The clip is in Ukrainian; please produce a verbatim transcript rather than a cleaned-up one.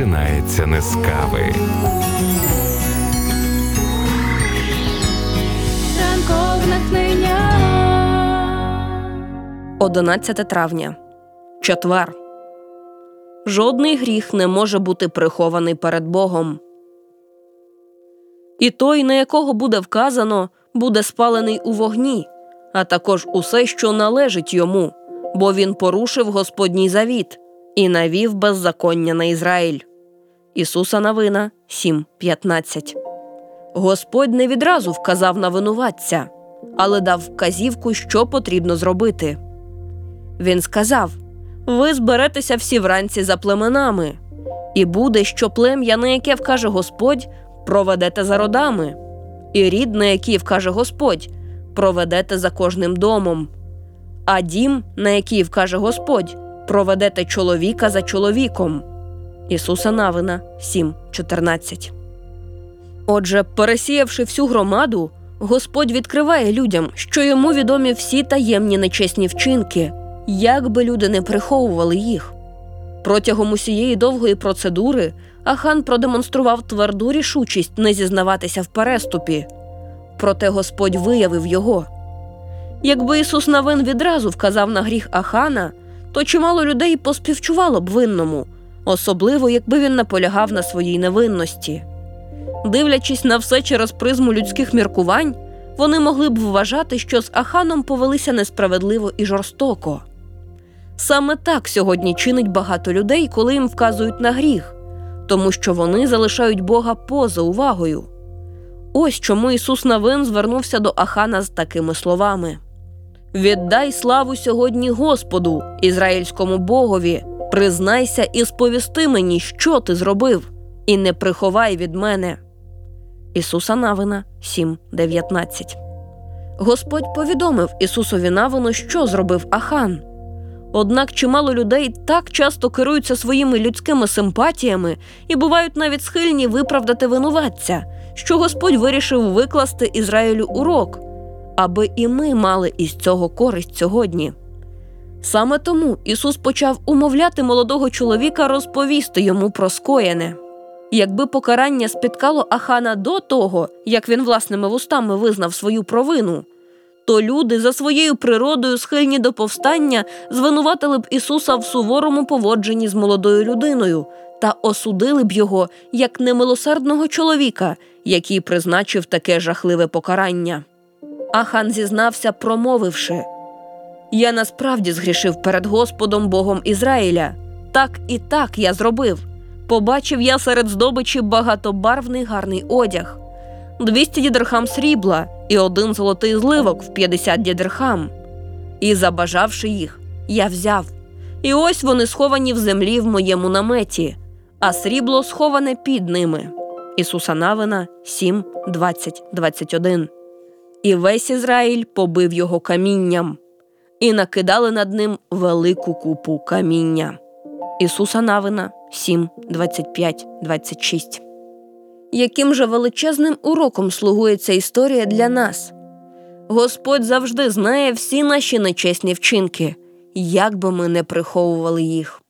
починається не з кави. одинадцяте травня. Четвер. Жодний гріх не може бути прихований перед Богом. І той, на якого буде вказано, буде спалений у вогні, а також усе, що належить йому, бо він порушив Господній завіт і навів беззаконня на Ізраїль. Ісуса Навина сім п'ятнадцять. Господь не відразу вказав на винуватця, але дав вказівку, що потрібно зробити. Він сказав: «Ви зберетеся всі вранці за племенами, і буде, що плем'я, на яке вкаже Господь, проведете за родами, і рід, на який вкаже Господь, проведете за кожним домом, а дім, на який вкаже Господь, проведете чоловіка за чоловіком». Ісуса Навина сім чотирнадцять. Отже, пересіявши всю громаду, Господь відкриває людям, що йому відомі всі таємні нечесні вчинки, як би люди не приховували їх. Протягом усієї довгої процедури Ахан продемонстрував тверду рішучість не зізнаватися в переступі. Проте Господь виявив його. Якби Ісус Навин відразу вказав на гріх Ахана, то чимало людей поспівчувало б винному, особливо якби він наполягав на своїй невинності. Дивлячись на все через призму людських міркувань, вони могли б вважати, що з Аханом повелися несправедливо і жорстоко. Саме так сьогодні чинить багато людей, коли їм вказують на гріх, тому що вони залишають Бога поза увагою. Ось чому Ісус Навин звернувся до Ахана з такими словами: «Віддай славу сьогодні Господу, ізраїльському Богові, признайся і сповісти мені, що ти зробив, і не приховай від мене». Ісуса Навина сім дев'ятнадцять. Господь повідомив Ісусові Навину, що зробив Ахан. Однак чимало людей так часто керуються своїми людськими симпатіями і бувають навіть схильні виправдати винуватця, що Господь вирішив викласти Ізраїлю урок, аби і ми мали із цього користь сьогодні. Саме тому Ісус почав умовляти молодого чоловіка розповісти йому про скоєне. Якби покарання спіткало Ахана до того, як він власними вустами визнав свою провину, то люди за своєю природою, схильні до повстання, звинуватили б Ісуса в суворому поводженні з молодою людиною та осудили б його як немилосердного чоловіка, який призначив таке жахливе покарання. Ахан зізнався, промовивши: «Я насправді згрішив перед Господом Богом Ізраїля. Так і так я зробив. Побачив я серед здобичі багатобарвний гарний одяг, двісті дідерхам срібла і один золотий зливок в п'ятдесят дідерхам. І, забажавши їх, я взяв. І ось вони сховані в землі в моєму наметі, а срібло сховане під ними». Ісуса Навина сім двадцять двадцять один. «І весь Ізраїль побив його камінням, і накидали над ним велику купу каміння». Ісуса Навина сім двадцять п'ять двадцять шість. Яким же величезним уроком слугує ця історія для нас? Господь завжди знає всі наші нечесні вчинки, як би ми не приховували їх.